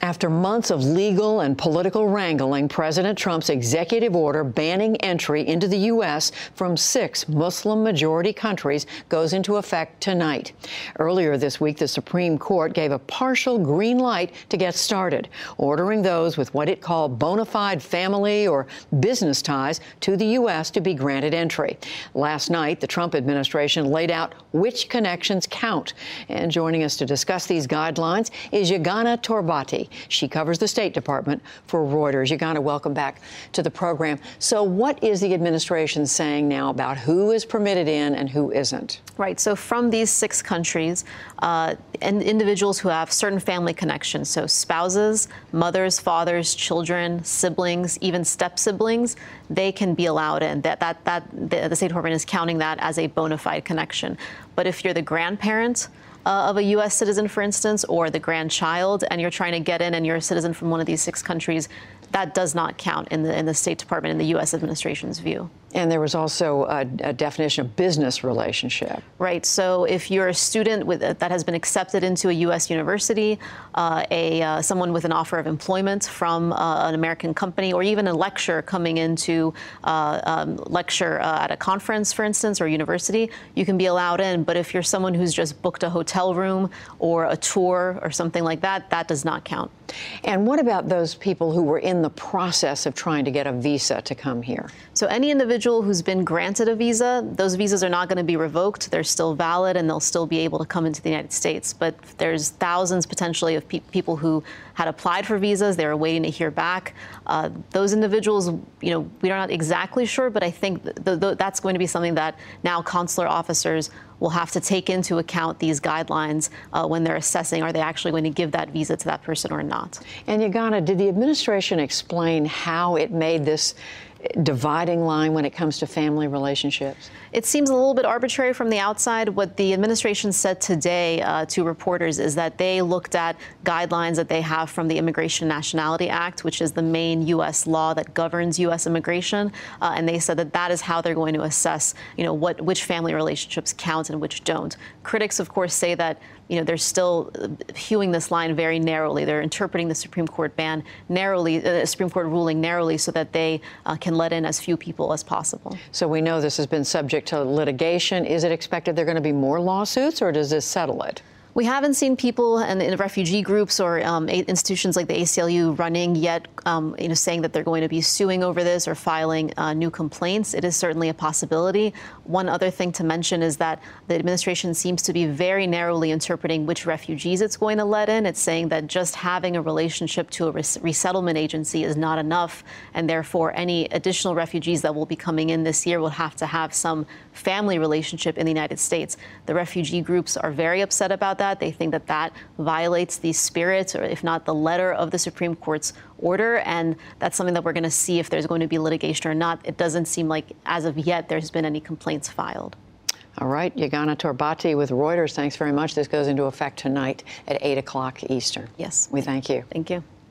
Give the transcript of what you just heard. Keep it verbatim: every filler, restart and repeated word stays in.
After months of legal and political wrangling, President Trump's executive order banning entry into the U S from six Muslim-majority countries goes into effect tonight. Earlier this week, the Supreme Court gave a partial green light to get started, ordering those with what it called bona fide family or business ties to the U S to be granted entry. Last night, the Trump administration laid out which connections count. And joining us to discuss these guidelines is Yeganeh Torbati. She covers the State Department for Reuters. Yeganeh, welcome back to the program. So what is the administration saying now about who is permitted in and who isn't? Right. So from these six countries, uh, and individuals who have certain family connections, so spouses, mothers, fathers, children, siblings, even step-siblings, they can be allowed in. That, that, that, the, the State Department is counting that as a bona fide connection. But if you're the grandparent Uh, of a U S citizen, for instance, or the grandchild, and you're trying to get in and you're a citizen from one of these six countries, that does not count in the in the State Department, in the U S administration's view. And there was also a, a definition of business relationship. Right. So if you're a student with, that has been accepted into a U S university, uh, a uh, someone with an offer of employment from uh, an American company, or even a lecturer coming into uh, um, lecture uh, at a conference, for instance, or university, you can be allowed in. But if you're someone who's just booked a hotel room or a tour or something like that, that does not count. And what about those people who were in the process of trying to get a visa to come here? So any individual who's been granted a visa, those visas are not going to be revoked. They're still valid, and they'll still be able to come into the United States. But there's thousands potentially of pe people who had applied for visas. They were waiting to hear back. Uh, those individuals, you know, we're not exactly sure, but I think th th that's going to be something that now consular officers will have to take into account these guidelines uh, when they're assessing, are they actually going to give that visa to that person or not. And Yeganeh, did the administration explain how it made this dividing line when it comes to family relationships? It seems a little bit arbitrary from the outside. What the administration said today uh, to reporters is that they looked at guidelines that they have from the Immigration Nationality Act, which is the main U S law that governs U S immigration, uh, and they said that that is how they're going to assess, you know, what which family relationships count and which don't. Critics, of course, say that, you know, they're still hewing this line very narrowly. They're interpreting the Supreme Court ban narrowly, the uh, Supreme Court ruling narrowly, so that they uh, can let in as few people as possible. So we know this has been subject to litigation. Is it expected there are going to be more lawsuits, or does this settle it? We haven't seen people in, in refugee groups or um, institutions like the A C L U running yet, um, you know, saying that they're going to be suing over this or filing uh, new complaints. It is certainly a possibility. One other thing to mention is that the administration seems to be very narrowly interpreting which refugees it's going to let in. It's saying that just having a relationship to a res resettlement agency is not enough, and therefore any additional refugees that will be coming in this year will have to have some family relationship in the United States. The refugee groups are very upset about that. That. They think that that violates the spirit, or if not the letter, of the Supreme Court's order, and that's something that we're going to see if there's going to be litigation or not. It doesn't seem like, as of yet, there's been any complaints filed. All right, Yeganeh Torbati with Reuters, thanks very much. This goes into effect tonight at eight o'clock Eastern. Yes. We thank you. Thank you.